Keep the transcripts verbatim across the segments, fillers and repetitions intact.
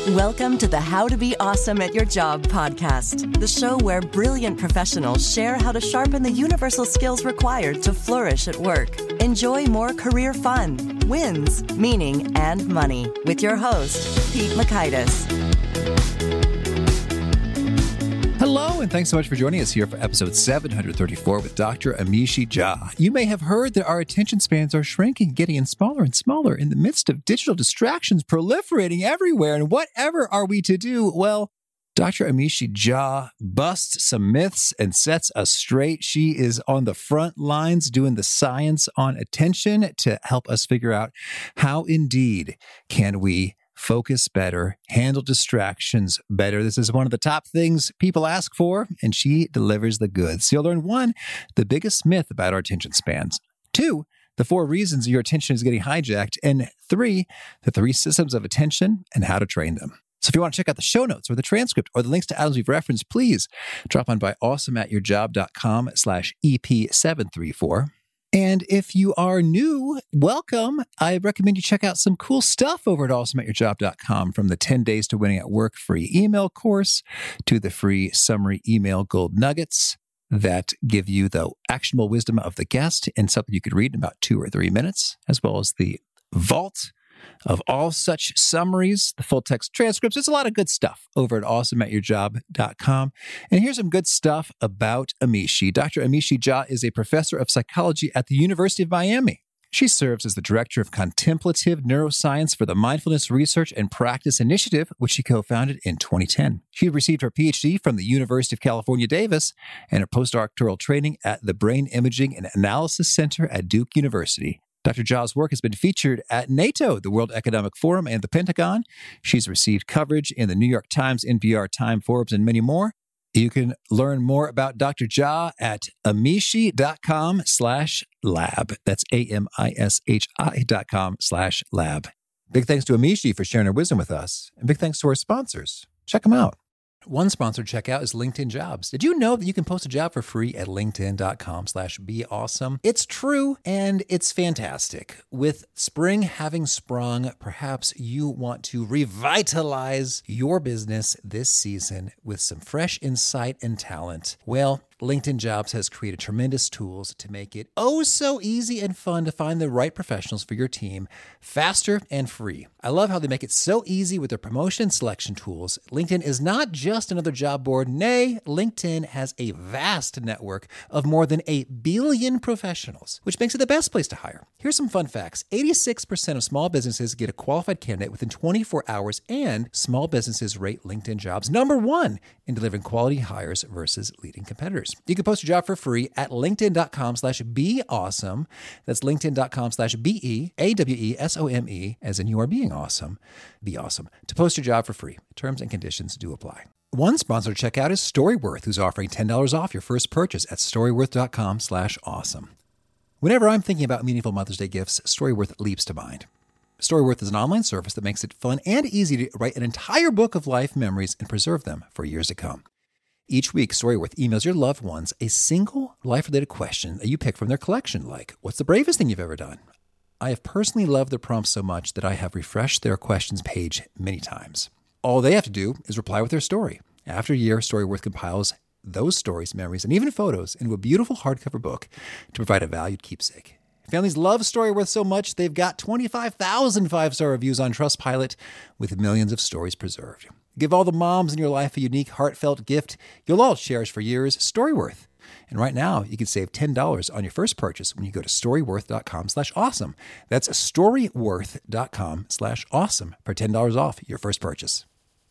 Welcome to the How to Be Awesome at Your Job podcast, the show where brilliant professionals share how to sharpen the universal skills required to flourish at work. Enjoy more career fun, wins, meaning, and money with your host, Pete Mockaitis. Hello, and thanks so much for joining us here for episode seven thirty-four with Doctor Amishi Jha. You may have heard that our attention spans are shrinking, getting smaller and smaller in the midst of digital distractions proliferating everywhere. And whatever are we to do? Well, Doctor Amishi Jha busts some myths and sets us straight. She is on the front lines doing the science on attention to help us figure out how indeed can we focus better, handle distractions better. This is one of the top things people ask for, and she delivers the goods. So you'll learn one, the biggest myth about our attention spans. Two, the four reasons your attention is getting hijacked. And three, the three systems of attention and how to train them. So if you want to check out the show notes or the transcript or the links to items we've referenced, please drop on by awesomeatyourjob.com slash EP734. And if you are new, welcome. I recommend you check out some cool stuff over at awesome at your job dot com, from the ten days to Winning at Work free email course to the free summary email gold nuggets that give you the actionable wisdom of the guest and something you could read in about two or three minutes, as well as the vault of all such summaries, the full text transcripts. There's a lot of good stuff over at awesome at your job dot com. And here's some good stuff about Amishi. Doctor Amishi Jha is a professor of psychology at the University of Miami. She serves as the director of contemplative neuroscience for the Mindfulness Research and Practice Initiative, which she co-founded in twenty ten. She received her P H D from the University of California, Davis, and her postdoctoral training at the Brain Imaging and Analysis Center at Duke University. Doctor Jha's work has been featured at NATO, the World Economic Forum, and the Pentagon. She's received coverage in the New York Times, N P R, Time, Forbes, and many more. You can learn more about Doctor Jha at amishi.com slash lab. That's A-M-I-S-H-I dot com slash lab. Big thanks to Amishi for sharing her wisdom with us. And big thanks to our sponsors. Check them out. One sponsored checkout is LinkedIn Jobs. Did you know that you can post a job for free at linkedin.com slash be awesome? It's true, and it's fantastic. With spring having sprung, perhaps you want to revitalize your business this season with some fresh insight and talent. Well, LinkedIn Jobs has created tremendous tools to make it oh so easy and fun to find the right professionals for your team, faster and free. I love how they make it so easy with their promotion and selection tools. LinkedIn is not just another job board. Nay, LinkedIn has a vast network of more than a billion professionals, which makes it the best place to hire. Here's some fun facts. eighty-six percent of small businesses get a qualified candidate within twenty-four hours, and small businesses rate LinkedIn Jobs number one in delivering quality hires versus leading competitors. You can post your job for free at linkedin.com slash be awesome. That's linkedin.com slash B-E, A-W-E-S-O-M-E, as in you are being awesome. Be awesome. To post your job for free. Terms and conditions do apply. One sponsor to check out is Storyworth, who's offering ten dollars off your first purchase at storyworth.com slash awesome. Whenever I'm thinking about meaningful Mother's Day gifts, Storyworth leaps to mind. Storyworth is an online service that makes it fun and easy to write an entire book of life memories and preserve them for years to come. Each week, Storyworth emails your loved ones a single life-related question that you pick from their collection, like, what's the bravest thing you've ever done? I have personally loved their prompts so much that I have refreshed their questions page many times. All they have to do is reply with their story. After a year, Storyworth compiles those stories, memories, and even photos into a beautiful hardcover book to provide a valued keepsake. Families love Storyworth so much, they've got twenty-five thousand five-star reviews on Trustpilot with millions of stories preserved. Give all the moms in your life a unique, heartfelt gift you'll all cherish for years, Storyworth. And right now, you can save ten dollars on your first purchase when you go to storyworth.com slash awesome. That's storyworth.com slash awesome for ten dollars off your first purchase.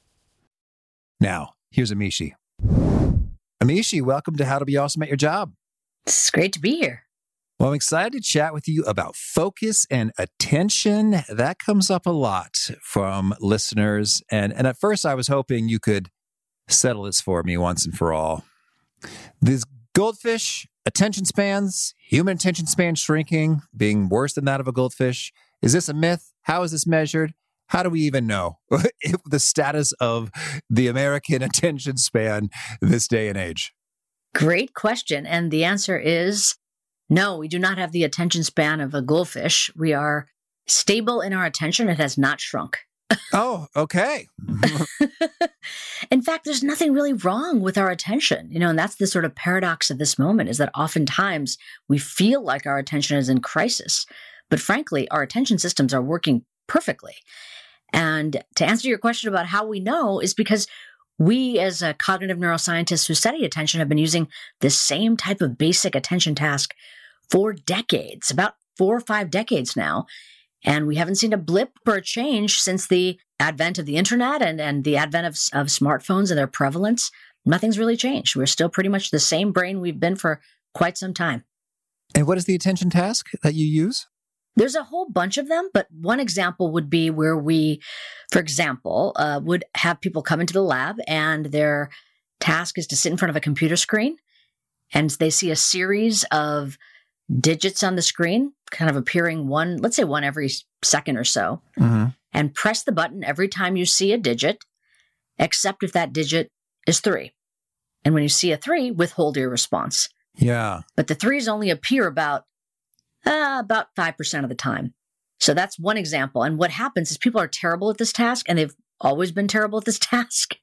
Now, here's Amishi. Amishi, welcome to How to Be Awesome at Your Job. It's great to be here. Well, I'm excited to chat with you about focus and attention. That comes up a lot from listeners. And, and at first, I was hoping you could settle this for me once and for all. These goldfish attention spans, human attention span shrinking, being worse than that of a goldfish. Is this a myth? How is this measured? How do we even know the status of the American attention span this day and age? Great question. And the answer is no, we do not have the attention span of a goldfish. We are stable in our attention. It has not shrunk. Oh, okay. In fact, there's nothing really wrong with our attention, you know, and that's the sort of paradox of this moment is that oftentimes we feel like our attention is in crisis, but frankly, our attention systems are working perfectly. And to answer your question about how we know is because we as a cognitive neuroscientists who study attention have been using this same type of basic attention task for decades, about four or five decades now. And we haven't seen a blip or a change since the advent of the internet and, and the advent of, of smartphones and their prevalence. Nothing's really changed. We're still pretty much the same brain we've been for quite some time. And what is the attention task that you use? There's a whole bunch of them, but one example would be where we, for example, uh, would have people come into the lab and their task is to sit in front of a computer screen and they see a series of digits on the screen, kind of appearing one, let's say one every second or so, mm-hmm. and press the button every time you see a digit, except if that digit is three. And when you see a three, withhold your response. Yeah. But the threes only appear about Uh, about five percent of the time. So that's one example. And what happens is people are terrible at this task, and they've always been terrible at this task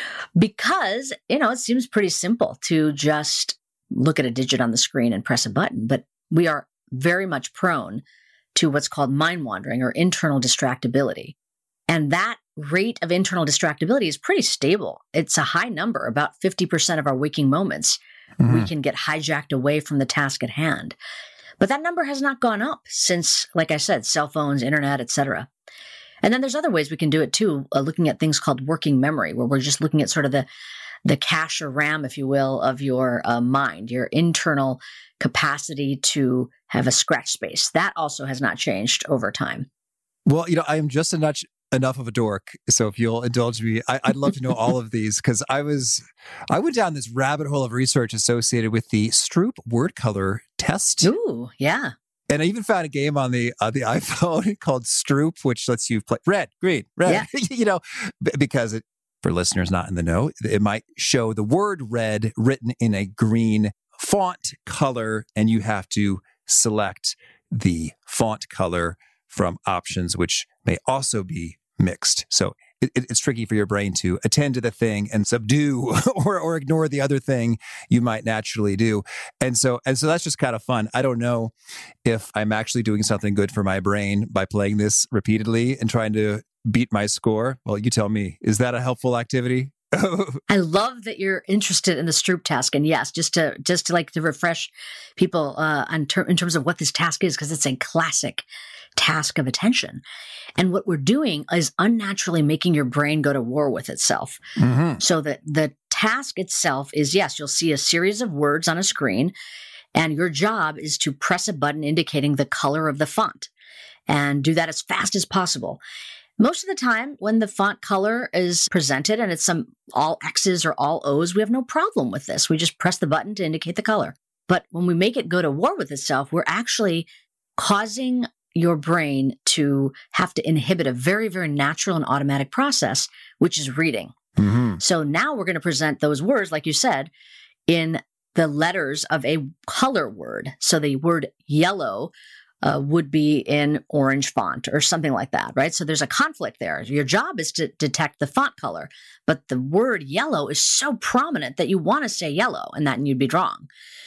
because, you know, it seems pretty simple to just look at a digit on the screen and press a button. But we are very much prone to what's called mind wandering or internal distractibility. And that rate of internal distractibility is pretty stable. It's a high number, about fifty percent of our waking moments. Mm-hmm. We can get hijacked away from the task at hand. But that number has not gone up since, like I said, cell phones, internet, et cetera. And then there's other ways we can do it too, uh, looking at things called working memory, where we're just looking at sort of the, the cache or RAM, if you will, of your uh, mind, your internal capacity to have a scratch space. That also has not changed over time. Well, you know, I am just a notch enough of a dork. So if you'll indulge me, I, I'd love to know all of these because I was, I went down this rabbit hole of research associated with the Stroop word color test. Ooh, yeah. And I even found a game on the uh, the iPhone called Stroop, which lets you play red, green, red, yeah. you know, b- because it, for listeners not in the know, it might show the word red written in a green font color, and you have to select the font color from options, which may also be mixed. So it, it's tricky for your brain to attend to the thing and subdue or, or ignore the other thing you might naturally do. And so, and so that's just kind of fun. I don't know if I'm actually doing something good for my brain by playing this repeatedly and trying to beat my score. Well, you tell me, is that a helpful activity? I love that you're interested in the Stroop task. And yes, just to, just to like to refresh people uh, on ter- in terms of what this task is, because it's a classic task of attention. And what we're doing is unnaturally making your brain go to war with itself. Mm-hmm. So that the task itself is, yes, you'll see a series of words on a screen, and your job is to press a button indicating the color of the font and do that as fast as possible. Most of the time, when the font color is presented and it's some all X's or all O's, we have no problem with this. We just press the button to indicate the color. But when we make it go to war with itself, we're actually causing your brain to have to inhibit a very, very natural and automatic process, which is reading. Mm-hmm. So now we're going to present those words, like you said, in the letters of a color word. So the word yellow uh, would be in orange font or something like that, right? So there's a conflict there. Your job is to detect the font color, but the word yellow is so prominent that you want to say yellow, and that you'd be wrong.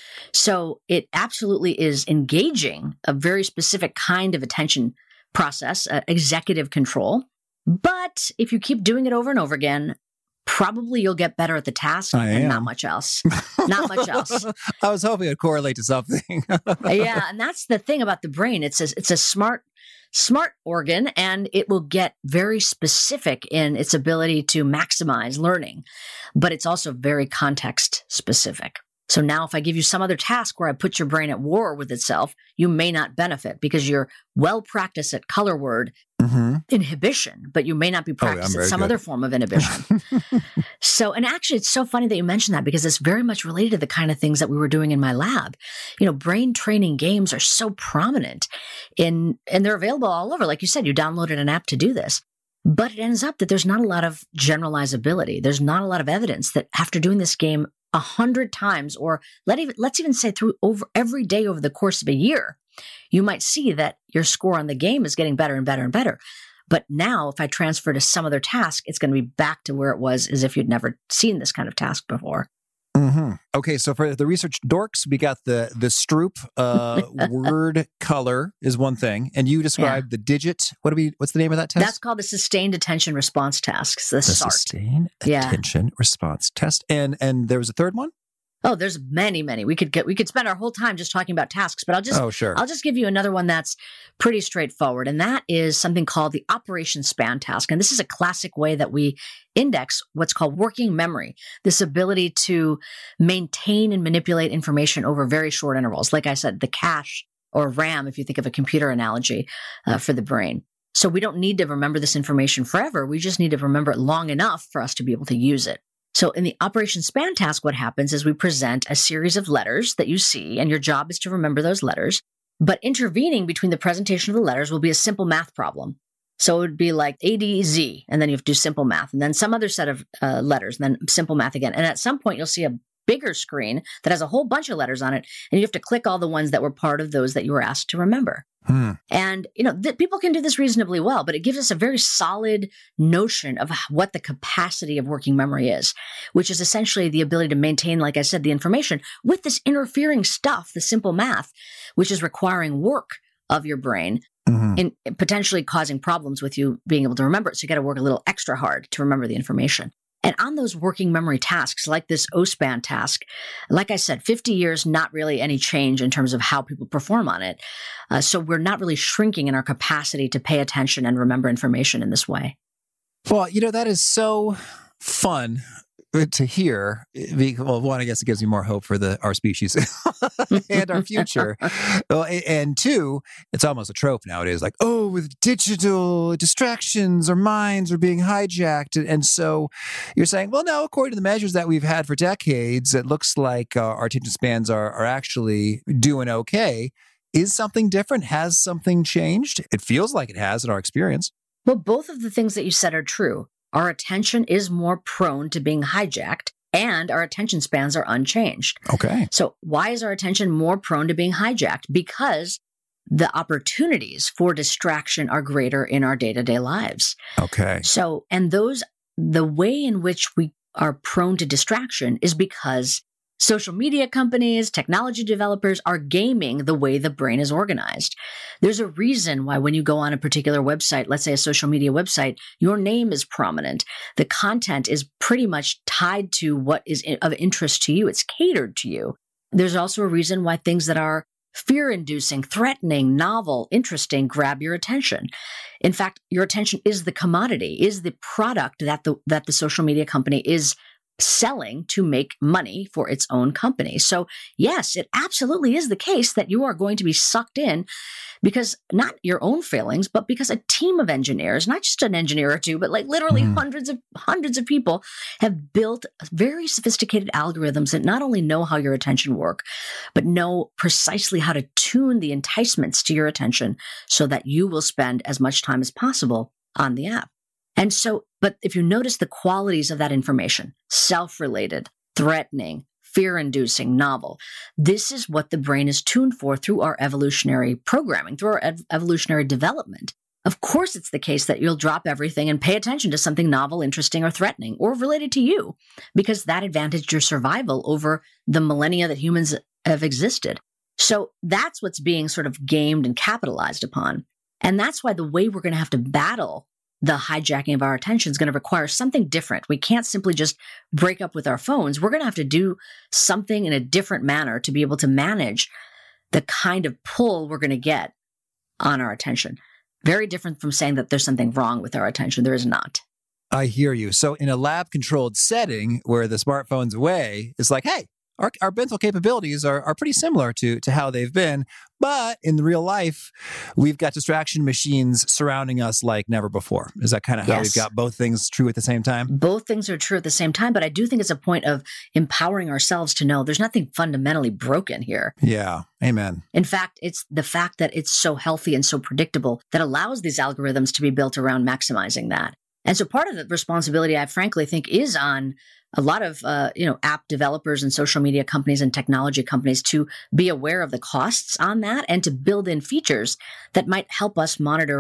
So it absolutely is engaging a very specific kind of attention process, uh, executive control. But if you keep doing it over and over again, probably you'll get better at the task I and am. not much else. Not much else. I was hoping it'd correlate to something. Yeah, and that's the thing about the brain. It's a, it's a smart, smart organ, and it will get very specific in its ability to maximize learning. But it's also very context specific. So now if I give you some other task where I put your brain at war with itself, you may not benefit because you're well practiced at color word mm-hmm. inhibition, but you may not be practiced oh, at some good. other form of inhibition. So, and actually it's so funny that you mentioned that because it's very much related to the kind of things that we were doing in my lab. You know, brain training games are so prominent in, and they're available all over. Like you said, you downloaded an app to do this. But it ends up that there's not a lot of generalizability. There's not a lot of evidence that after doing this game a hundred times, or let even, let's even say through over every day over the course of a year, you might see that your score on the game is getting better and better and better. But now if I transfer to some other task, it's going to be back to where it was as if you'd never seen this kind of task before. Mm-hmm. Okay, so for the research dorks, we got the the Stroop uh, word color is one thing, and you described yeah. the digit. What do we? What's the name of that test? That's called the Sustained Attention Response Task. The, the S A R T. Sustained yeah. Attention Response Test, and and there was a third one. Oh, there's many, many. We could get, we could spend our whole time just talking about tasks, but I'll just, oh, sure. I'll just give you another one that's pretty straightforward. And that is something called the operation span task. And this is a classic way that we index what's called working memory, this ability to maintain and manipulate information over very short intervals. Like I said, the cache or RAM, if you think of a computer analogy uh, for the brain. So we don't need to remember this information forever. We just need to remember it long enough for us to be able to use it. So in the operation span task, what happens is we present a series of letters that you see, and your job is to remember those letters. But intervening between the presentation of the letters will be a simple math problem. So it would be like A, D, Z, and then you have to do simple math, and then some other set of uh, letters, and then simple math again. And at some point, you'll see a bigger screen that has a whole bunch of letters on it, and you have to click all the ones that were part of those that you were asked to remember. Hmm. And, you know, th- people can do this reasonably well, but it gives us a very solid notion of what the capacity of working memory is, which is essentially the ability to maintain, like I said, the information with this interfering stuff, the simple math, which is requiring work of your brain mm-hmm. and potentially causing problems with you being able to remember it. So you got to work a little extra hard to remember the information. And on those working memory tasks, like this O SPAN task, like I said, fifty years, not really any change in terms of how people perform on it. Uh, so we're not really shrinking in our capacity to pay attention and remember information in this way. Well, you know, that is so fun to hear. Well, one, I guess it gives me more hope for the our species and our future. Well, and two, it's almost a trope nowadays, like, oh, with digital distractions, our minds are being hijacked. And so you're saying, well, no, according to the measures that we've had for decades, it looks like uh, our attention spans are, are actually doing okay. Is something different? Has something changed? It feels like it has in our experience. Well, both of the things that you said are true. Our attention is more prone to being hijacked, and our attention spans are unchanged. Okay. So why is our attention more prone to being hijacked? Because the opportunities for distraction are greater in our day-to-day lives. Okay. So, and those, the way in which we are prone to distraction is because social media companies, technology developers are gaming the way the brain is organized. There's a reason why when you go on a particular website, let's say a social media website, your name is prominent. The content is pretty much tied to what is of interest to you. It's catered to you. There's also a reason why things that are fear-inducing, threatening, novel, interesting grab your attention. In fact, your attention is the commodity, is the product that the that the social media company is selling to make money for its own company. So yes, it absolutely is the case that you are going to be sucked in because not your own failings, but because a team of engineers, not just an engineer or two, but like literally mm. hundreds of hundreds of people have built very sophisticated algorithms that not only know how your attention work, but know precisely how to tune the enticements to your attention so that you will spend as much time as possible on the app. And so, but if you notice the qualities of that information, self-related, threatening, fear-inducing, novel, this is what the brain is tuned for through our evolutionary programming, through our ev- evolutionary development. Of course, it's the case that you'll drop everything and pay attention to something novel, interesting, or threatening, or related to you, because that advantaged your survival over the millennia that humans have existed. So that's what's being sort of gamed and capitalized upon. And that's why the way we're going to have to battle the hijacking of our attention is going to require something different. We can't simply just break up with our phones. We're going to have to do something in a different manner to be able to manage the kind of pull we're going to get on our attention. Very different from saying that there's something wrong with our attention. There is not. I hear you. So in a lab-controlled setting where the smartphone's away, it's like, hey, our, our mental capabilities are, are pretty similar to, to how they've been. But in real life, we've got distraction machines surrounding us like never before. Is that kind of how yes. we've got both things true at the same time? Both things are true at the same time. But I do think it's a point of empowering ourselves to know there's nothing fundamentally broken here. Yeah. Amen. In fact, it's the fact that it's so healthy and so predictable that allows these algorithms to be built around maximizing that. And so part of the responsibility, I frankly think, is on a lot of, uh, you know, app developers and social media companies and technology companies to be aware of the costs on that and to build in features that might help us monitor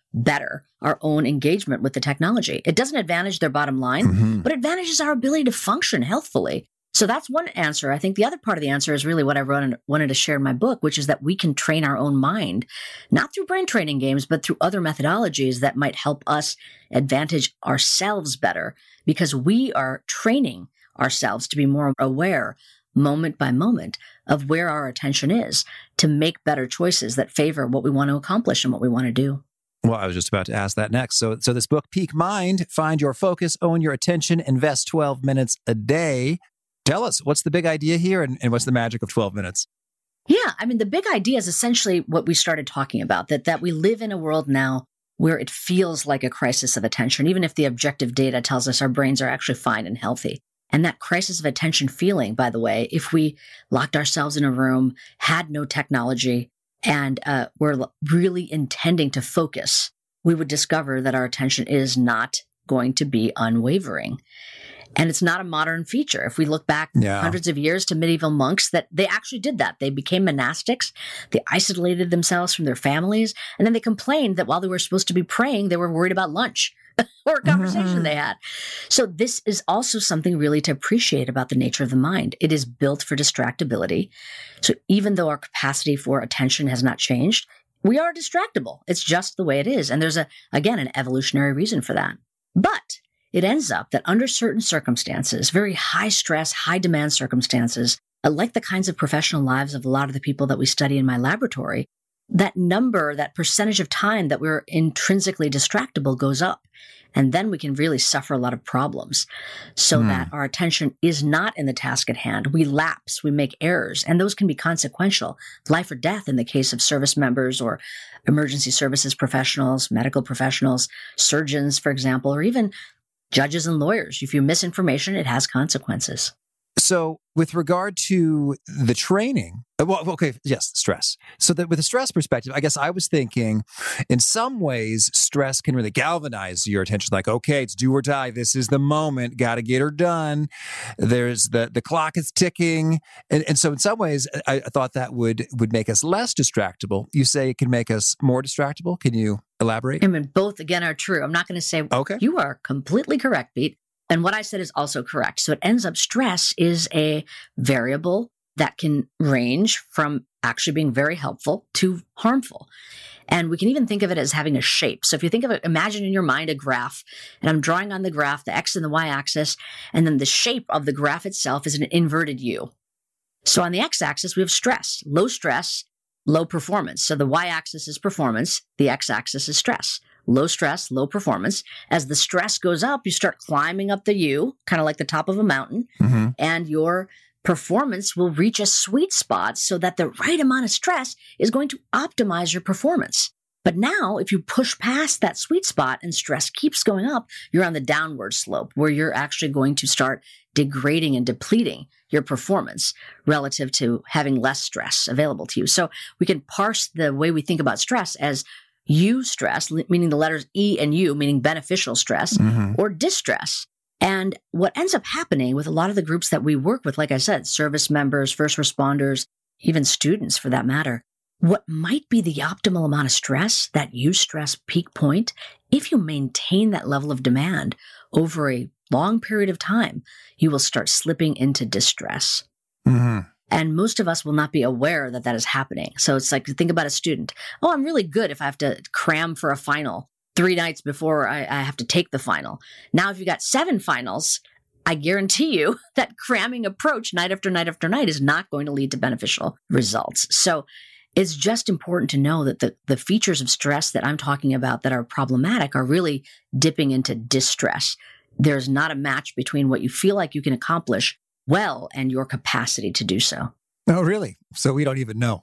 better our own engagement with the technology. It doesn't advantage their bottom line, mm-hmm. but advantages our ability to function healthfully. So that's one answer. I think the other part of the answer is really what I wanted, wanted to share in my book, which is that we can train our own mind, not through brain training games, but through other methodologies that might help us advantage ourselves better, because we are training ourselves to be more aware moment by moment of where our attention is to make better choices that favor what we want to accomplish and what we want to do. Well, I was just about to ask that next. So, so this book, Peak Mind, Find Your Focus, Own Your Attention, Invest twelve minutes a day. Tell us, what's the big idea here and, and what's the magic of twelve minutes? Yeah, I mean, the big idea is essentially what we started talking about, that, that we live in a world now where it feels like a crisis of attention, even if the objective data tells us our brains are actually fine and healthy. And that crisis of attention feeling, by the way, if we locked ourselves in a room, had no technology, and uh, we're really intending to focus, we would discover that our attention is not going to be unwavering. And it's not a modern feature. If we look back yeah. hundreds of years to medieval monks, that they actually did that. They became monastics. They isolated themselves from their families. And then they complained that while they were supposed to be praying, they were worried about lunch or a conversation mm-hmm. they had. So this is also something really to appreciate about the nature of the mind. It is built for distractibility. So even though our capacity for attention has not changed, we are distractible. It's just the way it is. And there's, a again, an evolutionary reason for that. But it ends up that under certain circumstances, very high stress, high demand circumstances, like the kinds of professional lives of a lot of the people that we study in my laboratory, that number, that percentage of time that we're intrinsically distractible goes up. And then we can really suffer a lot of problems so mm. that our attention is not in the task at hand. We lapse, we make errors, and those can be consequential, life or death in the case of service members or emergency services professionals, medical professionals, surgeons, for example, or even judges and lawyers. If you miss information, it has consequences. So with regard to the training, well, okay, yes, stress. So that with a stress perspective, I guess I was thinking in some ways, stress can really galvanize your attention. Like, okay, it's do or die. This is the moment. Got to get her done. There's the, the clock is ticking. And, and so in some ways, I, I thought that would, would make us less distractible. You say it can make us more distractible. Can you elaborate? I mean, both again are true. I'm not going to say okay. You are completely correct, Pete. And what I said is also correct. So it ends up stress is a variable that can range from actually being very helpful to harmful. And we can even think of it as having a shape. So if you think of it, imagine in your mind a graph, and I'm drawing on the graph, the X and the Y axis, and then the shape of the graph itself is an inverted U. So on the X axis, we have stress, low stress, low performance. So the Y axis is performance, the X axis is stress. Low stress, low performance. As the stress goes up, you start climbing up the U, kind of like the top of a mountain, mm-hmm. and your performance will reach a sweet spot so that the right amount of stress is going to optimize your performance. But now, if you push past that sweet spot and stress keeps going up, you're on the downward slope where you're actually going to start degrading and depleting your performance relative to having less stress available to you. So we can parse the way we think about stress as U stress, meaning the letters E and U, meaning beneficial stress, mm-hmm. or distress. And what ends up happening with a lot of the groups that we work with, like I said, service members, first responders, even students for that matter, what might be the optimal amount of stress, that U stress peak point, if you maintain that level of demand over a long period of time, you will start slipping into distress. Mm-hmm. And most of us will not be aware that that is happening. So it's like, think about a student. Oh, I'm really good if I have to cram for a final three nights before I, I have to take the final. Now, if you got seven finals, I guarantee you that cramming approach night after night after night is not going to lead to beneficial results. So it's just important to know that the, the features of stress that I'm talking about that are problematic are really dipping into distress. There's not a match between what you feel like you can accomplish well and your capacity to do so. Oh, really? So we don't even know.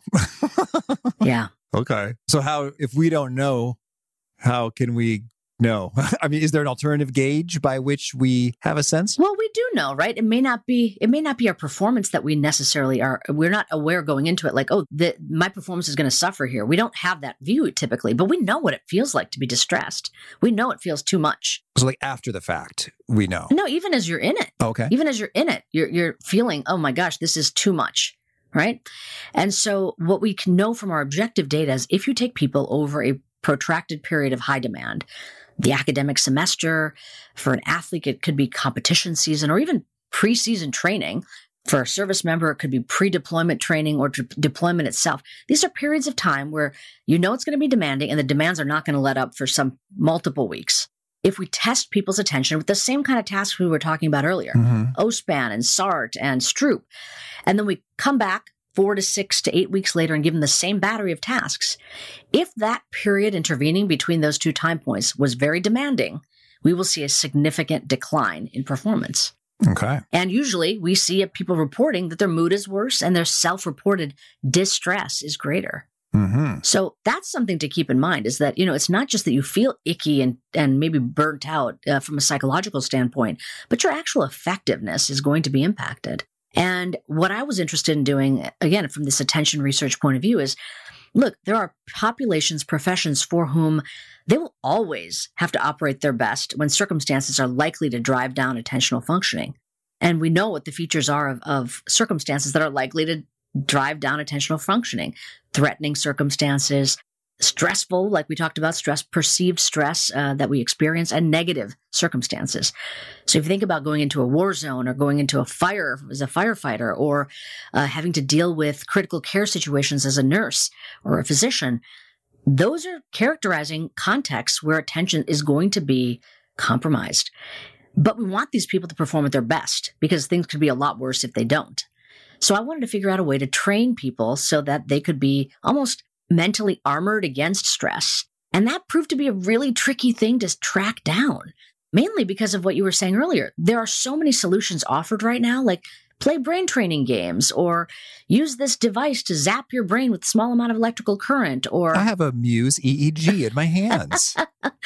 Yeah. Okay. So how, if we don't know, how can we know? I mean, is there an alternative gauge by which we have a sense? Well, we do know, right? It may not be, it may not be our performance that we necessarily are. We're not aware going into it like, oh, the, my performance is going to suffer here. We don't have that view typically, but we know what it feels like to be distressed. We know it feels too much. So like after the fact, we know. No, even as you're in it. Okay. Even as you're in it, you're you're feeling, oh my gosh, this is too much, right? And so what we can know from our objective data is if you take people over a protracted period of high demand. The academic semester, for an athlete, it could be competition season or even preseason training. For a service member, it could be pre-deployment training or de- deployment itself. These are periods of time where you know it's going to be demanding and the demands are not going to let up for some multiple weeks. If we test people's attention with the same kind of tasks we were talking about earlier, mm-hmm. O SPAN and S A R T and Stroop, and then we come back four to six to eight weeks later and give them the same battery of tasks, if that period intervening between those two time points was very demanding, we will see a significant decline in performance. Okay. And usually we see people reporting that their mood is worse and their self-reported distress is greater. Mm-hmm. So that's something to keep in mind, is that, you know, it's not just that you feel icky and, and maybe burnt out uh, from a psychological standpoint, but your actual effectiveness is going to be impacted. And what I was interested in doing, again, from this attention research point of view, is, look, there are populations, professions for whom they will always have to operate their best when circumstances are likely to drive down attentional functioning. And we know what the features are of, of circumstances that are likely to drive down attentional functioning. Threatening circumstances, stressful, like we talked about, stress, perceived stress uh, that we experience, and negative circumstances. So if you think about going into a war zone or going into a fire as a firefighter, or uh, having to deal with critical care situations as a nurse or a physician, those are characterizing contexts where attention is going to be compromised. But we want these people to perform at their best, because things could be a lot worse if they don't. So I wanted to figure out a way to train people so that they could be almost mentally armored against stress. And that proved to be a really tricky thing to track down, mainly because of what you were saying earlier. There are so many solutions offered right now, like play brain training games, or use this device to zap your brain with a small amount of electrical current, or... I have a Muse E E G in my hands.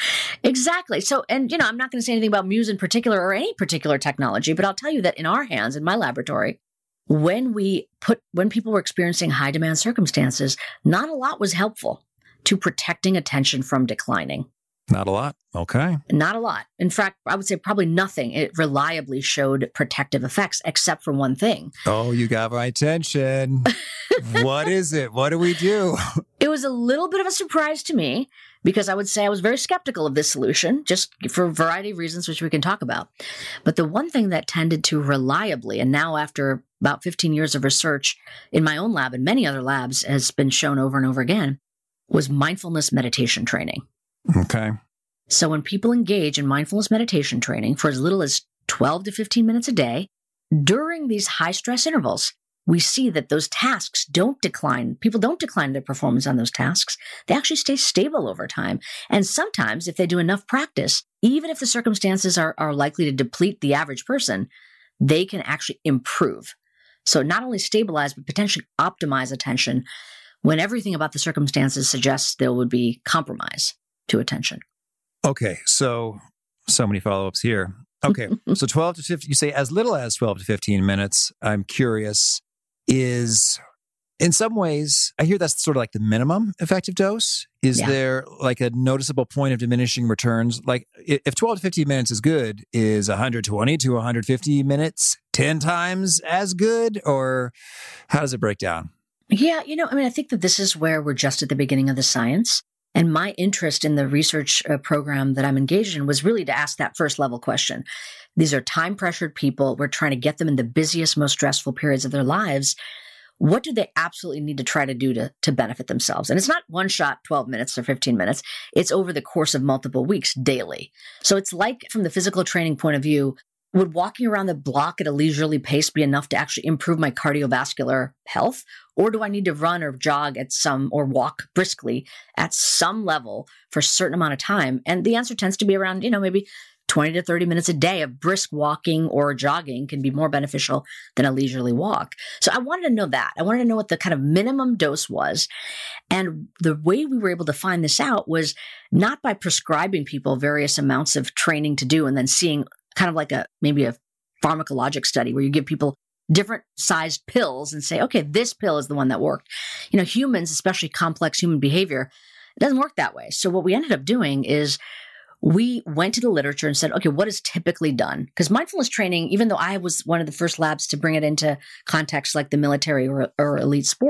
Exactly. So, and, you know, I'm not going to say anything about Muse in particular or any particular technology, but I'll tell you that in our hands, in my laboratory, when we put, when people were experiencing high demand circumstances, not a lot was helpful to protecting attention from declining. Not a lot. Okay. Not a lot. In fact, I would say probably nothing. It reliably showed protective effects, except for one thing. Oh, you got my attention. What is it? What do we do? It was a little bit of a surprise to me, because I would say I was very skeptical of this solution, just for a variety of reasons, which we can talk about. But the one thing that tended to reliably, and now after about fifteen years of research in my own lab and many other labs, has been shown over and over again, was mindfulness meditation training. Okay. So when people engage in mindfulness meditation training for as little as twelve to fifteen minutes a day, during these high stress intervals, we see that those tasks don't decline. People don't decline their performance on those tasks. They actually stay stable over time. And sometimes, if they do enough practice, even if the circumstances are, are likely to deplete the average person, they can actually improve. So not only stabilize, but potentially optimize attention when everything about the circumstances suggests there would be compromise to attention. Okay, so so many follow-ups here. Okay, so twelve to fifteen, you say as little as twelve to fifteen minutes. I'm curious, is in some ways, I hear that's sort of like the minimum effective dose. Is yeah. there like a noticeable point of diminishing returns? Like if twelve to fifteen minutes is good, is one hundred twenty to one hundred fifty minutes ten times as good? Or how does it break down? Yeah, you know, I mean, I think that this is where we're just at the beginning of the science. And my interest in the research uh, program that I'm engaged in was really to ask that first level question. These are time-pressured people. We're trying to get them in the busiest, most stressful periods of their lives. What do they absolutely need to try to do to, to benefit themselves? And it's not one shot, twelve minutes or fifteen minutes. It's over the course of multiple weeks, daily. So it's like, from the physical training point of view, would walking around the block at a leisurely pace be enough to actually improve my cardiovascular health? Or do I need to run or jog at some, or walk briskly at some level for a certain amount of time? And the answer tends to be around, you know, maybe twenty to thirty minutes a day of brisk walking or jogging can be more beneficial than a leisurely walk. So I wanted to know that. I wanted to know what the kind of minimum dose was. And the way we were able to find this out was not by prescribing people various amounts of training to do and then seeing kind of like a, maybe a pharmacologic study where you give people different sized pills and say, okay, this pill is the one that worked. You know, humans, especially complex human behavior, it doesn't work that way. So what we ended up doing is we went to the literature and said, okay, what is typically done? Because mindfulness training, even though I was one of the first labs to bring it into contexts like the military or, or elite sports,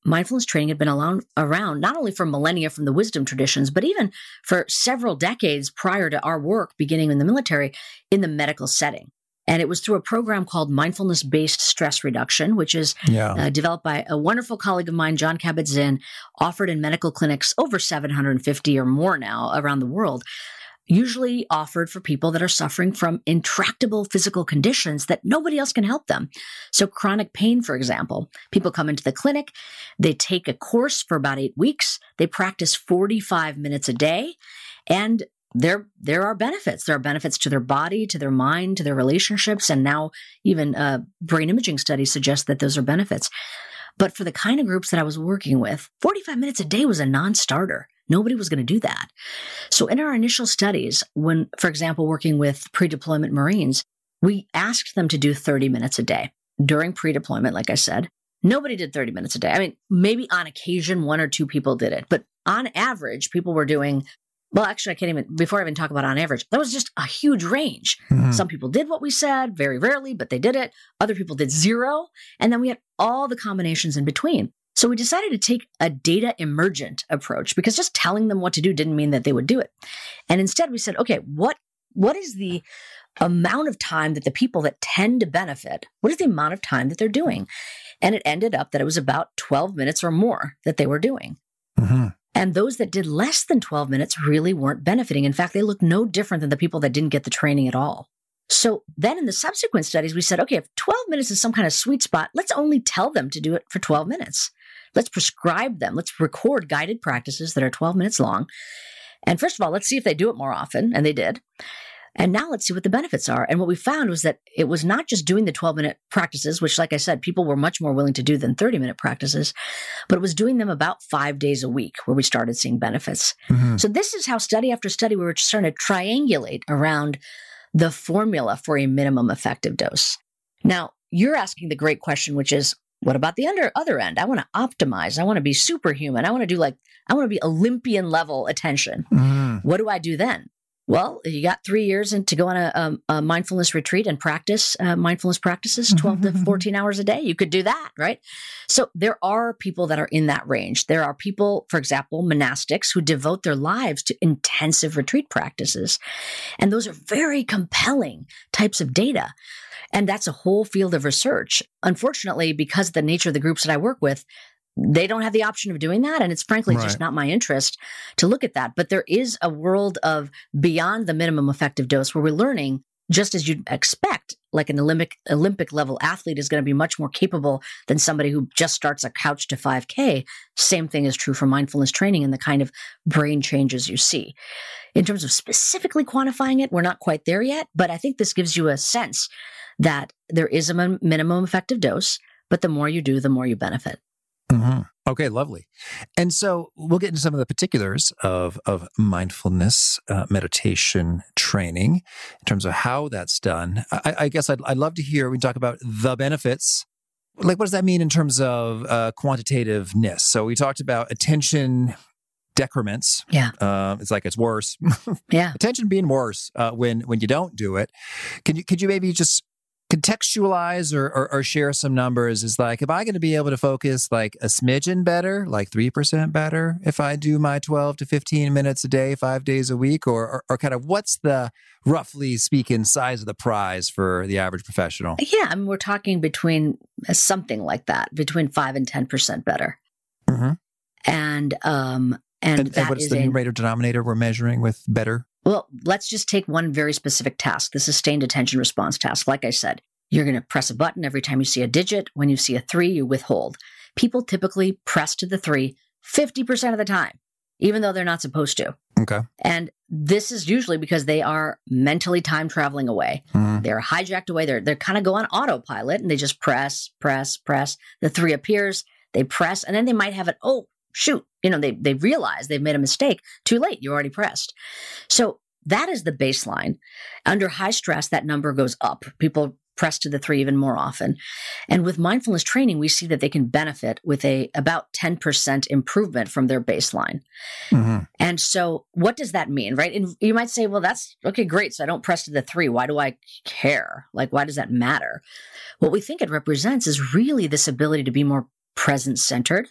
mindfulness training had been around, around not only for millennia from the wisdom traditions, but even for several decades prior to our work beginning in the military in the medical setting. And it was through a program called Mindfulness-Based Stress Reduction, which is yeah. uh, developed by a wonderful colleague of mine, Jon Kabat-Zinn, offered in medical clinics over seven hundred fifty or more now around the world, usually offered for people that are suffering from intractable physical conditions that nobody else can help them. So chronic pain, for example, people come into the clinic, they take a course for about eight weeks, they practice forty-five minutes a day, and There, there are benefits. There are benefits to their body, to their mind, to their relationships, and now even uh, brain imaging studies suggest that those are benefits. But for the kind of groups that I was working with, forty-five minutes a day was a non-starter. Nobody was going to do that. So in our initial studies, when, for example, working with pre-deployment Marines, we asked them to do thirty minutes a day. During pre-deployment, like I said, nobody did thirty minutes a day. I mean, maybe on occasion, one or two people did it. But on average, people were doing Well, actually, I can't even, before I even talk about on average, that was just a huge range. Mm-hmm. Some people did what we said, very rarely, but they did it. Other people did zero. And then we had all the combinations in between. So we decided to take a data emergent approach because just telling them what to do didn't mean that they would do it. And instead we said, okay, what what is the amount of time that the people that tend to benefit, what is the amount of time that they're doing? And it ended up that it was about twelve minutes or more that they were doing. Mm-hmm. And those that did less than twelve minutes really weren't benefiting. In fact, they looked no different than the people that didn't get the training at all. So then in the subsequent studies, we said, okay, if twelve minutes is some kind of sweet spot, let's only tell them to do it for twelve minutes. Let's prescribe them. Let's record guided practices that are twelve minutes long. And first of all, let's see if they do it more often. And they did. And now let's see what the benefits are. And what we found was that it was not just doing the twelve-minute practices, which, like I said, people were much more willing to do than thirty-minute practices, but it was doing them about five days a week where we started seeing benefits. Mm-hmm. So this is how study after study, we were starting to triangulate around the formula for a minimum effective dose. Now, you're asking the great question, which is, what about the under, other end? I want to optimize. I want to be superhuman. I want to do like, I want to be Olympian level attention. Mm-hmm. What do I do then? Well, you got three years in to go on a, a, a mindfulness retreat and practice uh, mindfulness practices, twelve to fourteen hours a day. You could do that, right? So there are people that are in that range. There are people, for example, monastics who devote their lives to intensive retreat practices. And those are very compelling types of data. And that's a whole field of research. Unfortunately, because of the nature of the groups that I work with, they don't have the option of doing that. And it's frankly right. just not my interest to look at that. But there is a world of beyond the minimum effective dose where we're learning, just as you'd expect, like an Olympic Olympic level athlete is going to be much more capable than somebody who just starts a couch to five K. Same thing is true for mindfulness training and the kind of brain changes you see. In terms of specifically quantifying it, we're not quite there yet. But I think this gives you a sense that there is a min- minimum effective dose, but the more you do, the more you benefit. Mm-hmm. Okay, lovely. And so we'll get into some of the particulars of, of mindfulness uh, meditation training in terms of how that's done. I, I guess I'd, I'd love to hear, we talk about the benefits. Like, what does that mean in terms of uh, quantitativeness? So we talked about attention decrements. Yeah. Uh, it's like it's worse. Yeah. Attention being worse uh, when when you don't do it. Can you, could you maybe just contextualize or, or, or share some numbers? Is like, am I going to be able to focus like a smidgen better, like three percent better if I do my twelve to fifteen minutes a day, five days a week? Or, or, or kind of what's the, roughly speaking, size of the prize for the average professional? Yeah, I mean, we're talking between something like that, between five and ten percent better. Mm-hmm. And, um, and, and, that and what's is the a, numerator denominator we're measuring with better? Well, let's just take one very specific task, the sustained attention response task. Like I said, you're going to press a button every time you see a digit. When you see a three, you withhold. People typically press to the three fifty percent of the time, even though they're not supposed to. Okay. And this is usually because they are mentally time traveling away. Mm-hmm. They're hijacked away. They're, they're kind of go on autopilot and they just press, press, press. The three appears, they press, and then they might have it, oh, shoot, you know, they they realize they've made a mistake. Too late, you already pressed. So that is the baseline. Under high stress, that number goes up. People press to the three even more often. And with mindfulness training, we see that they can benefit with a about ten percent improvement from their baseline. Mm-hmm. And so what does that mean, right? And you might say, well, that's okay, great. So I don't press to the three. Why do I care? Like, why does that matter? What we think it represents is really this ability to be more present-centered,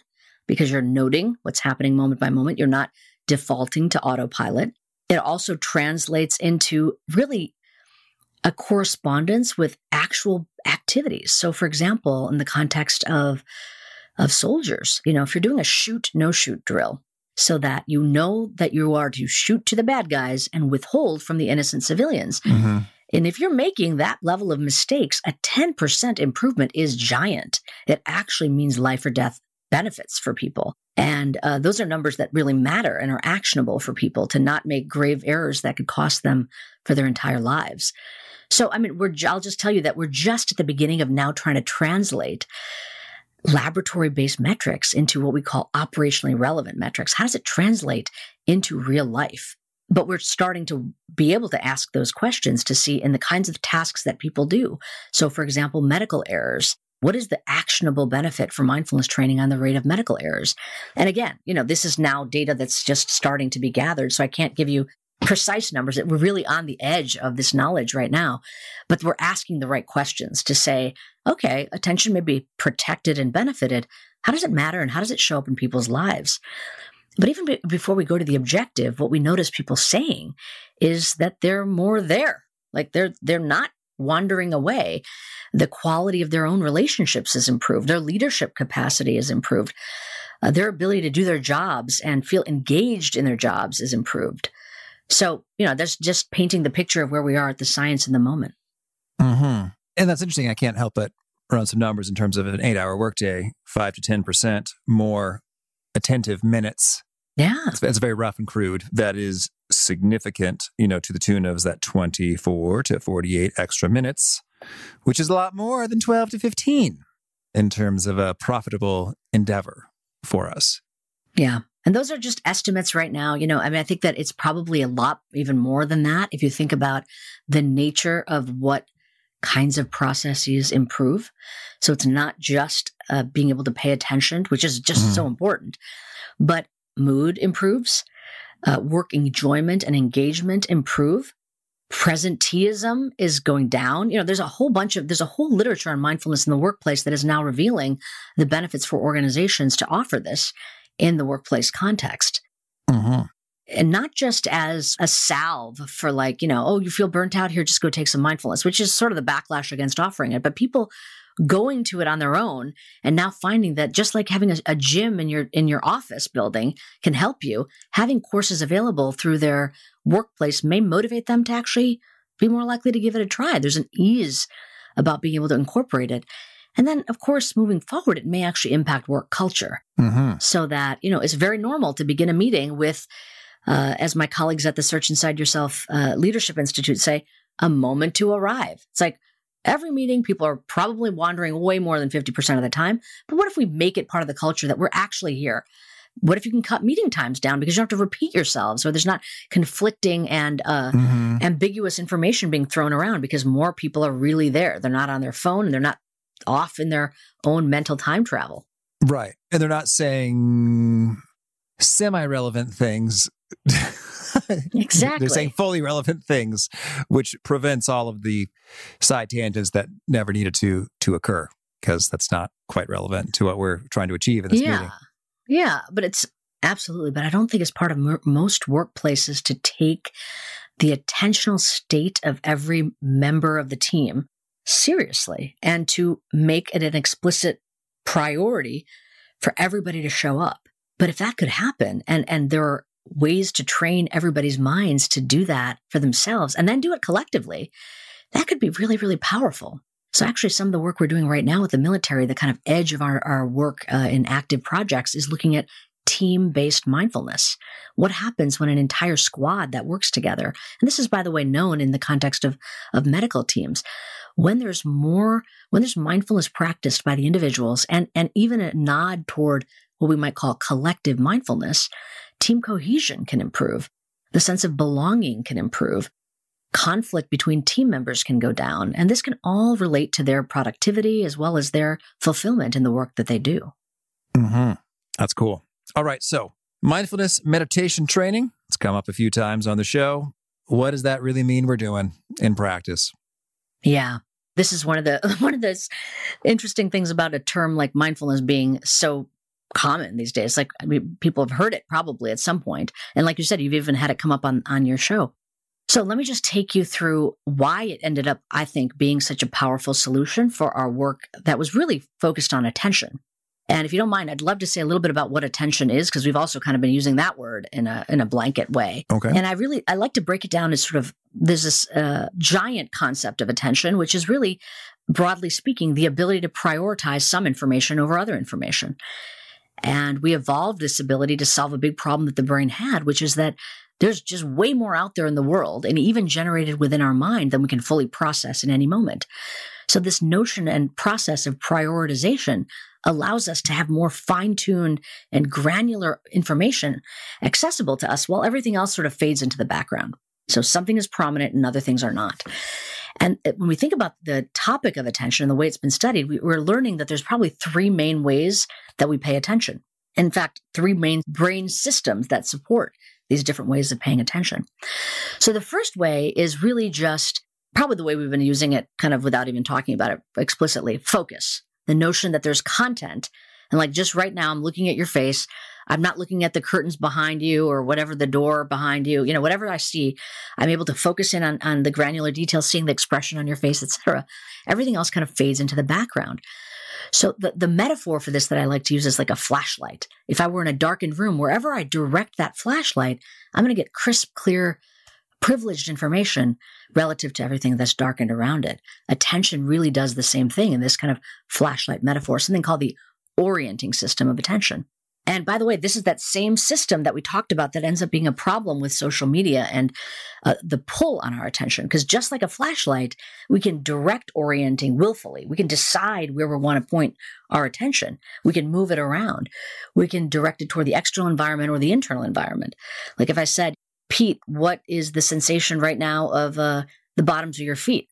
because you're noting what's happening moment by moment. You're not defaulting to autopilot. It also translates into really a correspondence with actual activities. So, for example, in the context of, of soldiers, you know, if you're doing a shoot, no shoot drill, so that you know that you are to shoot to the bad guys and withhold from the innocent civilians. Mm-hmm. And if you're making that level of mistakes, a ten percent improvement is giant. It actually means life or death benefits for people. And uh, those are numbers that really matter and are actionable for people to not make grave errors that could cost them for their entire lives. So, I mean, we're, I'll just tell you that we're just at the beginning of now trying to translate laboratory-based metrics into what we call operationally relevant metrics. How does it translate into real life? But we're starting to be able to ask those questions to see in the kinds of tasks that people do. So, for example, medical errors. What is the actionable benefit for mindfulness training on the rate of medical errors? And again, you know, this is now data that's just starting to be gathered. So I can't give you precise numbers. We're really on the edge of this knowledge right now, but we're asking the right questions to say, okay, attention may be protected and benefited. How does it matter? And how does it show up in people's lives? But even be- before we go to the objective, what we notice people saying is that they're more there. Like they're, they're not wandering away. The quality of their own relationships is improved. Their leadership capacity is improved. Uh, their ability to do their jobs and feel engaged in their jobs is improved. So, you know, that's just painting the picture of where we are at the science in the moment. Mm-hmm. And that's interesting. I can't help but run some numbers in terms of an eight-hour workday, five to ten percent more attentive minutes. Yeah. It's, it's very rough and crude. That is significant, you know, to the tune of that twenty-four to forty-eight extra minutes, which is a lot more than twelve to fifteen in terms of a profitable endeavor for us. Yeah. And those are just estimates right now. You know, I mean, I think that it's probably a lot even more than that if you think about the nature of what kinds of processes improve. So it's not just uh, being able to pay attention, which is just mm. so important, but mood improves, uh, work enjoyment and engagement improve. Presenteeism is going down. You know, there's a whole bunch of, there's a whole literature on mindfulness in the workplace that is now revealing the benefits for organizations to offer this in the workplace context. Mm-hmm. And not just as a salve for like, you know, oh, you feel burnt out here, just go take some mindfulness, which is sort of the backlash against offering it. But people going to it on their own and now finding that just like having a, a gym in your in your office building can help you, having courses available through their workplace may motivate them to actually be more likely to give it a try. There's an ease about being able to incorporate it. And then, of course, moving forward, it may actually impact work culture mm-hmm. so that, you know, it's very normal to begin a meeting with, uh, as my colleagues at the Search Inside Yourself uh, Leadership Institute say, a moment to arrive. It's like every meeting, people are probably wandering way more than fifty percent of the time. But what if we make it part of the culture that we're actually here? What if you can cut meeting times down because you don't have to repeat yourselves, or there's not conflicting and uh, mm-hmm. ambiguous information being thrown around because more people are really there. They're not on their phone and they're not off in their own mental time travel. Right. And they're not saying semi-relevant things. Exactly. They're saying fully relevant things, which prevents all of the side tangents that never needed to to occur, because that's not quite relevant to what we're trying to achieve in this yeah. meeting. Yeah, but it's absolutely, but I don't think it's part of m- most workplaces to take the attentional state of every member of the team seriously and to make it an explicit priority for everybody to show up. But if that could happen, and, and there are ways to train everybody's minds to do that for themselves and then do it collectively, that could be really, really powerful. So actually some of the work we're doing right now with the military, the kind of edge of our, our work uh, in active projects is looking at team-based mindfulness. What happens when an entire squad that works together, and this is, by the way, known in the context of, of medical teams, when there's more, when there's mindfulness practiced by the individuals and, and even a nod toward what we might call collective mindfulness, team cohesion can improve. The sense of belonging can improve. Conflict between team members can go down. And this can all relate to their productivity as well as their fulfillment in the work that they do. Mm-hmm. That's cool. All right. So mindfulness meditation training. It's come up a few times on the show. What does that really mean we're doing in practice? Yeah. This is one of the one of those interesting things about a term like mindfulness being so common these days. Like, I mean, people have heard it probably at some point. And like you said, you've even had it come up on, on your show. So let me just take you through why it ended up, I think, being such a powerful solution for our work that was really focused on attention. And if you don't mind, I'd love to say a little bit about what attention is, because we've also kind of been using that word in a in a blanket way. Okay. And I really, I like to break it down as sort of, there's this uh, giant concept of attention, which is really, broadly speaking, the ability to prioritize some information over other information. And we evolved this ability to solve a big problem that the brain had, which is that there's just way more out there in the world and even generated within our mind than we can fully process in any moment. So this notion and process of prioritization allows us to have more fine-tuned and granular information accessible to us while everything else sort of fades into the background. So something is prominent and other things are not. And when we think about the topic of attention and the way it's been studied, we, we're learning that there's probably three main ways that we pay attention. In fact, three main brain systems that support these different ways of paying attention. So the first way is really just probably the way we've been using it kind of without even talking about it explicitly, focus. The notion that there's content. And like just right now, I'm looking at your face. I'm not looking at the curtains behind you or whatever, the door behind you, you know, whatever I see, I'm able to focus in on, on the granular details, seeing the expression on your face, et cetera. Everything else kind of fades into the background. So the, the metaphor for this that I like to use is like a flashlight. If I were in a darkened room, wherever I direct that flashlight, I'm going to get crisp, clear, privileged information relative to everything that's darkened around it. Attention really does the same thing in this kind of flashlight metaphor, something called the orienting system of attention. And by the way, this is that same system that we talked about that ends up being a problem with social media and uh, the pull on our attention. Because just like a flashlight, we can direct orienting willfully. We can decide where we want to point our attention. We can move it around. We can direct it toward the external environment or the internal environment. Like if I said, Pete, what is the sensation right now of uh, the bottoms of your feet?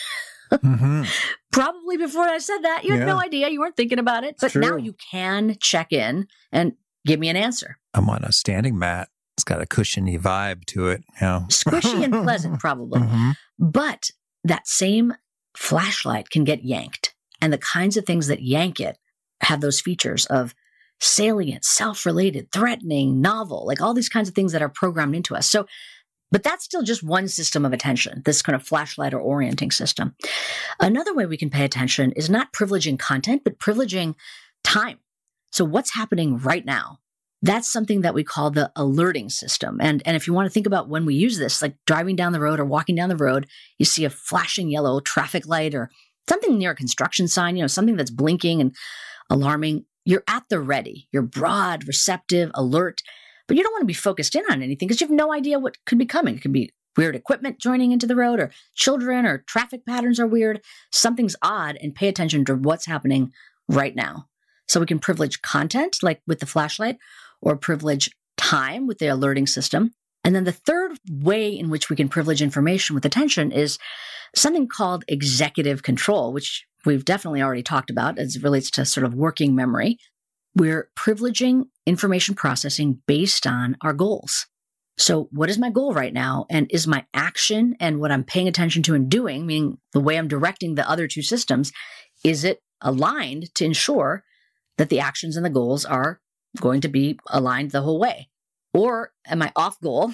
Mm-hmm. Probably before I said that, you had yeah. no idea. You weren't thinking about it. But now you can check in and give me an answer. I'm on a standing mat. It's got a cushiony vibe to it. You know. Squishy and pleasant, probably. Mm-hmm. But that same flashlight can get yanked. And the kinds of things that yank it have those features of salient, self-related, threatening, novel, like all these kinds of things that are programmed into us. So, but that's still just one system of attention, this kind of flashlight or orienting system. Another way we can pay attention is not privileging content, but privileging time. So what's happening right now? That's something that we call the alerting system. And, and if you want to think about when we use this, like driving down the road or walking down the road, you see a flashing yellow traffic light or something near a construction sign, you know, something that's blinking and alarming. You're at the ready. You're broad, receptive, alert. But you don't want to be focused in on anything because you have no idea what could be coming. It could be weird equipment joining into the road or children or traffic patterns are weird. Something's odd and pay attention to what's happening right now. So we can privilege content like with the flashlight or privilege time with the alerting system. And then the third way in which we can privilege information with attention is something called executive control, which we've definitely already talked about as it relates to sort of working memory. We're privileging information processing based on our goals. So what is my goal right now? And is my action and what I'm paying attention to and doing, meaning the way I'm directing the other two systems, is it aligned to ensure that the actions and the goals are going to be aligned the whole way? Or am I off goal?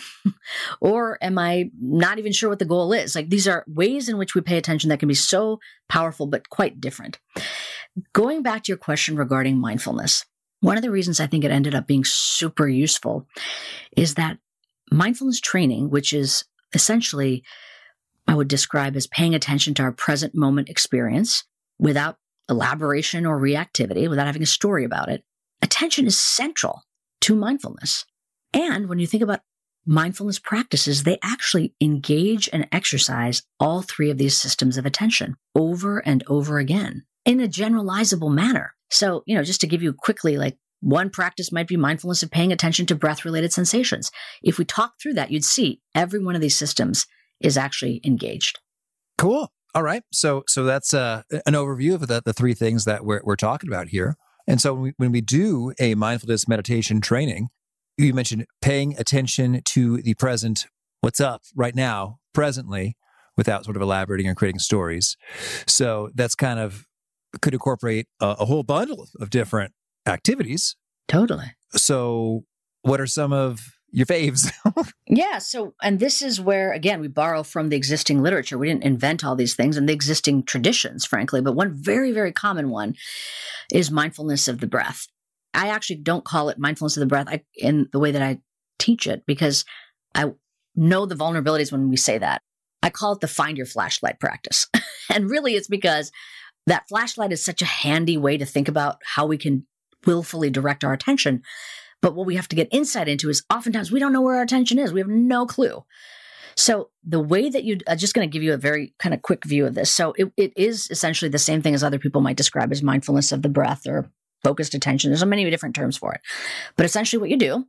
Or am I not even sure what the goal is? Like these are ways in which we pay attention that can be so powerful, but quite different. Going back to your question regarding mindfulness, one of the reasons I think it ended up being super useful is that mindfulness training, which is essentially, I would describe as paying attention to our present moment experience without elaboration or reactivity, without having a story about it. Attention is central to mindfulness. And when you think about mindfulness practices, they actually engage and exercise all three of these systems of attention over and over again in a generalizable manner. So, you know, just to give you quickly, like one practice might be mindfulness of paying attention to breath-related sensations. If we talk through that, you'd see every one of these systems is actually engaged. Cool. All right. So, so that's uh, an overview of the, the three things that we're we're talking about here. And so when we, when we do a mindfulness meditation training, you mentioned paying attention to the present, what's up right now, presently, without sort of elaborating or creating stories. So that's kind of could incorporate a, a whole bundle of different activities. Totally. So what are some of your faves? Yeah. So, and this is where, again, we borrow from the existing literature. We didn't invent all these things and the existing traditions, frankly. But one very, very common one is mindfulness of the breath. I actually don't call it mindfulness of the breath I, in the way that I teach it, because I know the vulnerabilities when we say that. I call it the find your flashlight practice. And really it's because that flashlight is such a handy way to think about how we can willfully direct our attention. But what we have to get insight into is oftentimes we don't know where our attention is. We have no clue. So the way that you, I'm just going to give you a very kind of quick view of this. So it, it is essentially the same thing as other people might describe as mindfulness of the breath or focused attention. There's so many different terms for it. But essentially what you do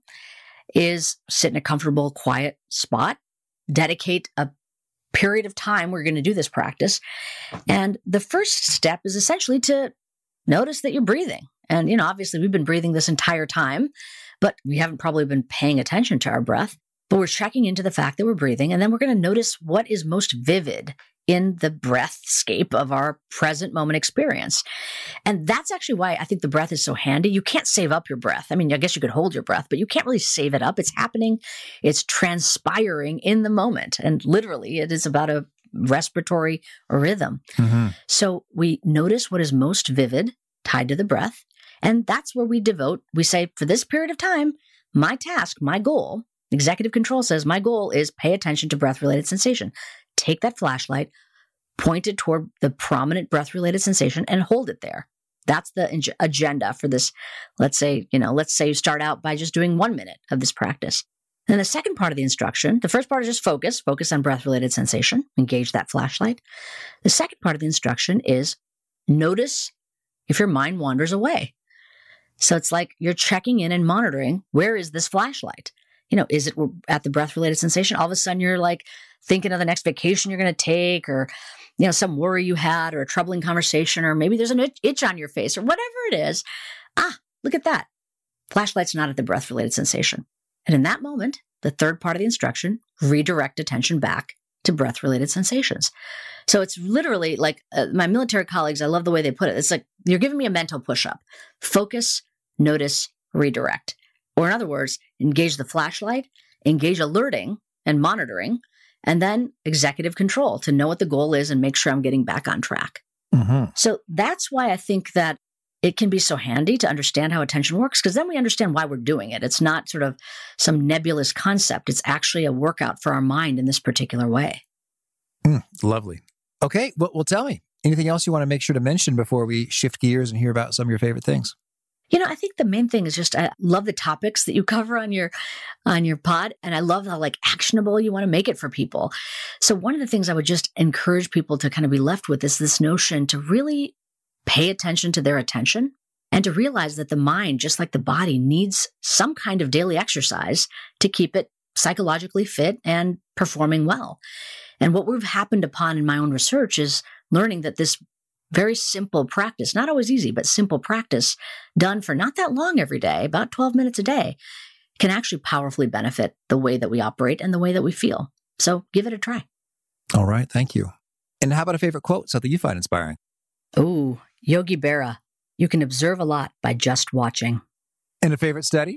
is sit in a comfortable, quiet spot, dedicate a period of time we're going to do this practice. And the first step is essentially to notice that you're breathing. And, you know, obviously we've been breathing this entire time, but we haven't probably been paying attention to our breath. But we're checking into the fact that we're breathing. And then we're going to notice what is most vivid in the breathscape of our present moment experience. And that's actually why I think the breath is so handy. You can't save up your breath. I mean, I guess you could hold your breath, but you can't really save it up. It's happening. It's transpiring in the moment. And literally, it is about a respiratory rhythm. Mm-hmm. So we notice what is most vivid tied to the breath. And that's where we devote, we say, for this period of time, my task, my goal, executive control says, my goal is pay attention to breath-related sensation. Take that flashlight, point it toward the prominent breath-related sensation, and hold it there. That's the in- agenda for this. Let's say, you know, let's say you start out by just doing one minute of this practice. Then the second part of the instruction, the first part is just focus, focus on breath-related sensation, engage that flashlight. The second part of the instruction is notice if your mind wanders away. So it's like you're checking in and monitoring, where is this flashlight? You know, is it at the breath-related sensation? All of a sudden you're like thinking of the next vacation you're going to take, or, you know, some worry you had, or a troubling conversation, or maybe there's an itch on your face, or whatever it is. Ah, look at that. Flashlight's not at the breath-related sensation. And in that moment, the third part of the instruction, redirect attention back to breath-related sensations. So it's literally like uh, my military colleagues, I love the way they put it. It's like you're giving me a mental push-up. Focus, notice, redirect. Or in other words, engage the flashlight, engage alerting and monitoring, and then executive control to know what the goal is and make sure I'm getting back on track. Mm-hmm. So that's why I think that it can be so handy to understand how attention works, because then we understand why we're doing it. It's not sort of some nebulous concept. It's actually a workout for our mind in this particular way. Mm, lovely. Okay, well, well, tell me, anything else you want to make sure to mention before we shift gears and hear about some of your favorite things? You know, I think the main thing is just, I love the topics that you cover on your, on your pod. And I love how like actionable you want to make it for people. So one of the things I would just encourage people to kind of be left with is this notion to really pay attention to their attention and to realize that the mind, just like the body, needs some kind of daily exercise to keep it psychologically fit and performing well. And what we've happened upon in my own research is learning that this very simple practice, not always easy, but simple practice done for not that long every day, about twelve minutes a day, can actually powerfully benefit the way that we operate and the way that we feel. So give it a try. All right. Thank you. And how about a favorite quote, something you find inspiring? Ooh, Yogi Berra, you can observe a lot by just watching. And a favorite study?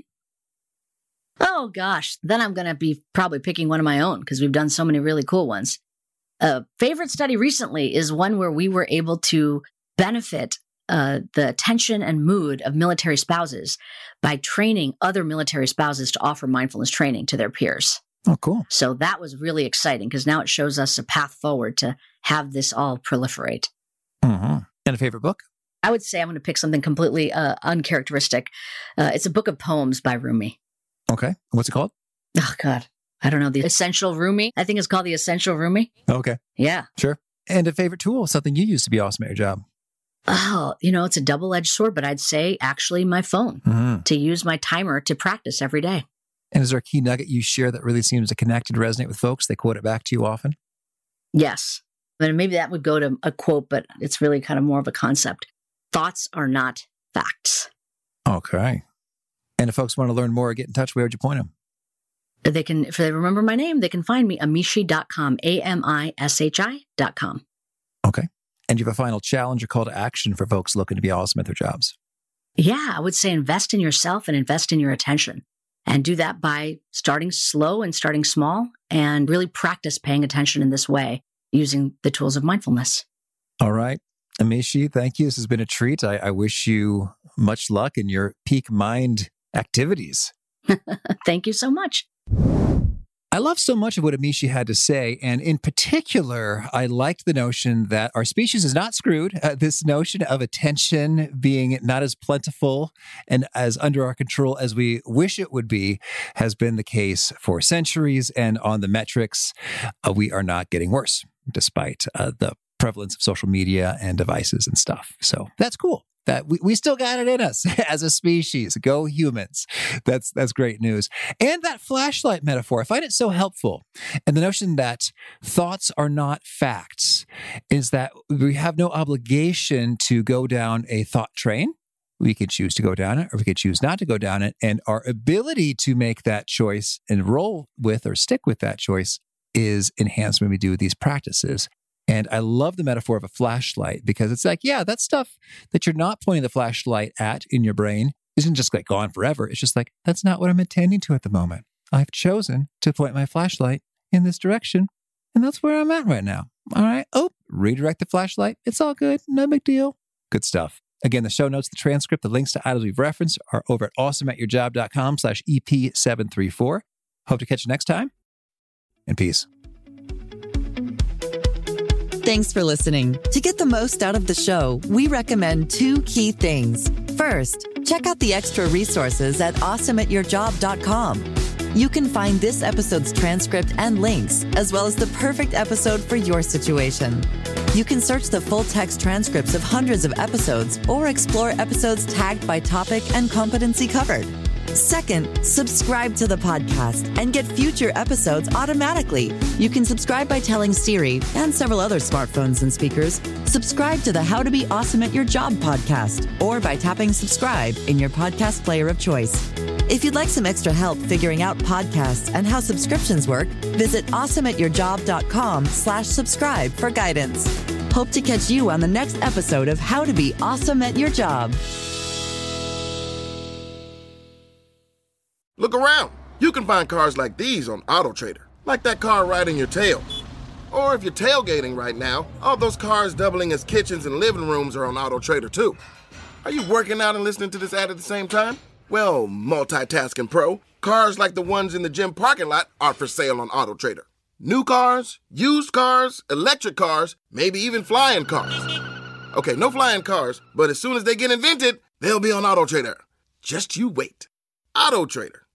Oh, gosh. Then I'm going to be probably picking one of my own because we've done so many really cool ones. A favorite study recently is one where we were able to benefit uh, the attention and mood of military spouses by training other military spouses to offer mindfulness training to their peers. Oh, cool. So that was really exciting because now it shows us a path forward to have this all proliferate. Mm-hmm. And a favorite book? I would say I'm going to pick something completely uh, uncharacteristic. Uh, it's a book of poems by Rumi. Okay. What's it called? Oh, God. I don't know. The Essential Rumi. I think it's called The Essential Rumi. Okay. Yeah. Sure. And a favorite tool, something you use to be awesome at your job? Oh, you know, it's a double-edged sword, but I'd say actually my phone mm-hmm. to use my timer to practice every day. And is there a key nugget you share that really seems to connect and resonate with folks? They quote it back to you often? Yes. And maybe that would go to a quote, but it's really kind of more of a concept. Thoughts are not facts. Okay. And if folks want to learn more or get in touch, where would you point them? They can, if they remember my name, they can find me, amishi dot com, A M I S H I dot com. Okay. And you have a final challenge or call to action for folks looking to be awesome at their jobs? Yeah, I would say invest in yourself and invest in your attention. And do that by starting slow and starting small and really practice paying attention in this way using the tools of mindfulness. All right. Amishi, thank you. This has been a treat. I, I wish you much luck in your peak mind activities. Thank you so much. I love so much of what Amishi had to say, and in particular, I liked the notion that our species is not screwed. Uh, this notion of attention being not as plentiful and as under our control as we wish it would be has been the case for centuries, and on the metrics, uh, we are not getting worse, despite uh, the prevalence of social media and devices and stuff. So that's cool. That we, we still got it in us as a species. Go humans. That's that's great news. And that flashlight metaphor, I find it so helpful. And the notion that thoughts are not facts is that we have no obligation to go down a thought train. We could choose to go down it or we could choose not to go down it. And our ability to make that choice and roll with or stick with that choice is enhanced when we do these practices. And I love the metaphor of a flashlight because it's like, yeah, that stuff that you're not pointing the flashlight at in your brain isn't just like gone forever. It's just like, that's not what I'm attending to at the moment. I've chosen to point my flashlight in this direction, and that's where I'm at right now. All right. Oh, redirect the flashlight. It's all good. No big deal. Good stuff. Again, the show notes, the transcript, the links to items we've referenced are over at awesomeatyourjob.com slash EP734. Hope to catch you next time. And peace. Thanks for listening. To get the most out of the show, we recommend two key things. First, check out the extra resources at awesome at your job dot com. You can find this episode's transcript and links, as well as the perfect episode for your situation. You can search the full text transcripts of hundreds of episodes or explore episodes tagged by topic and competency covered. Second, subscribe to the podcast and get future episodes automatically. You can subscribe by telling Siri and several other smartphones and speakers, subscribe to the How to Be Awesome at Your Job podcast, or by tapping subscribe in your podcast player of choice. If you'd like some extra help figuring out podcasts and how subscriptions work, visit awesome at your job dot com slash subscribe for guidance. Hope to catch you on the next episode of How to Be Awesome at Your Job. Look around. You can find cars like these on AutoTrader, like that car right in your tail. Or if you're tailgating right now, all those cars doubling as kitchens and living rooms are on AutoTrader too. Are you working out and listening to this ad at the same time? Well, multitasking pro, cars like the ones in the gym parking lot are for sale on AutoTrader. New cars, used cars, electric cars, maybe even flying cars. Okay, no flying cars, but as soon as they get invented, they'll be on AutoTrader. Just you wait. AutoTrader.